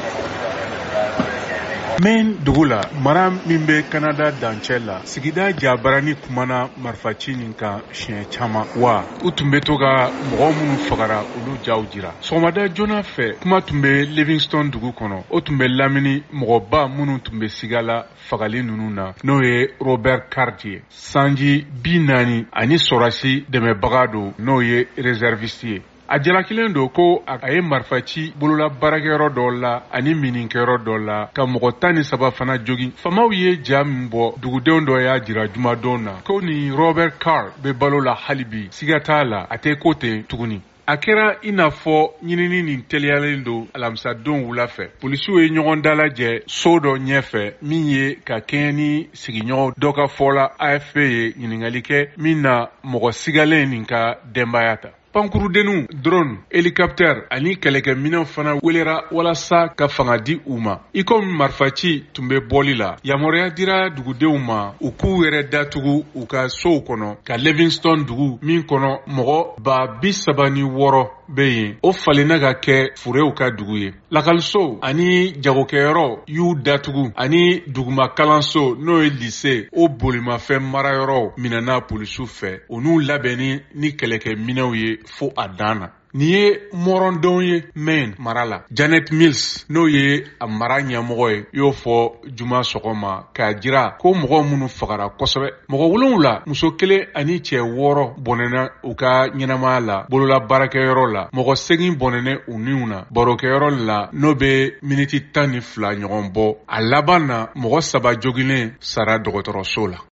Maine dugu la mara min bɛ Canada dancɛ la sigida jabarani kumana marifaci nin kan siɲɛ caman wa u tun bɛ to ka mɔgɔ minnu fagara olu jaw jira. Sɔgɔmada joona fɛ kuma tun bɛ Livingston dugu kɔnɔ o tun bɛ lamini mɔgɔba minnu tun bɛ sigala fagali ninnu na n'o ye Robert Cartier sanji 40 ani sɔrɔsi dɛmɛbaga don n'o ye réserviste ye. A jalakilen don ko a ye marifaci bolola baarakɛyɔrɔ dɔ la ani mininkɛyɔrɔ dɔ la ka mɔgɔ 13 fana jogin. Famaw ye ja min bɔ dugudenw dɔ y'a jira jumadon na ko ni Robert Carr bɛ balo la halibi siga t'a la a tɛ ko ten tuguni. A kɛra i n'a fɔ ɲinini nin teliyalen don alamisadon wula fɛ. Polisiw ye ɲɔgɔn dalajɛ so dɔ ɲɛfɛ min ye ka kɛɲɛ ni sigiɲɔgɔn dɔ ka fɔla AFP ye ɲininkali kɛ min na mɔgɔ sigalen nin ka denbaya ta. Pankurudenu, drone, hélicoptère ani kɛlɛkɛminɛw fana welera walasa ka fanga di u ma. I komi marifaci tun bɛ bɔli la, yamaruya dira dugudenw ma u k'u yɛrɛ datugu u ka sow kɔnɔ ka Livingston dugu min kɔnɔ mɔgɔ 36,000 bɛ yen o falenna ka kɛ furew ka dugu ye. Lakaliso ani jagokɛyɔrɔ y'u datugu ani duguma kalanso n'o ye lycée o bolimafɛn marayɔrɔ minɛna polisiw fɛ u n'u labɛnni ni kɛlɛkɛminɛw ye fo a dan na. Nin ye mɔrɔndon ye Maine mara la. Janet Mills n'o ye a mara ɲɛmɔgɔ ye y'o fɔ juma sɔgɔma k'a jira ko mɔgɔ minnu fagara kosɛbɛ. Mɔgɔ 7 muso 1 ani cɛ 6 bɔnɛna u ka ɲɛnamaya la bolola baarakɛyɔrɔ la. Mɔgɔ 8 bɔnɛnɛ u niw na barokɛyɔrɔ la n'o bɛ miniti 12 ɲɔgɔn bɔ. A laban na mɔgɔ 3 jogilen sara dɔgɔtɔrɔso la.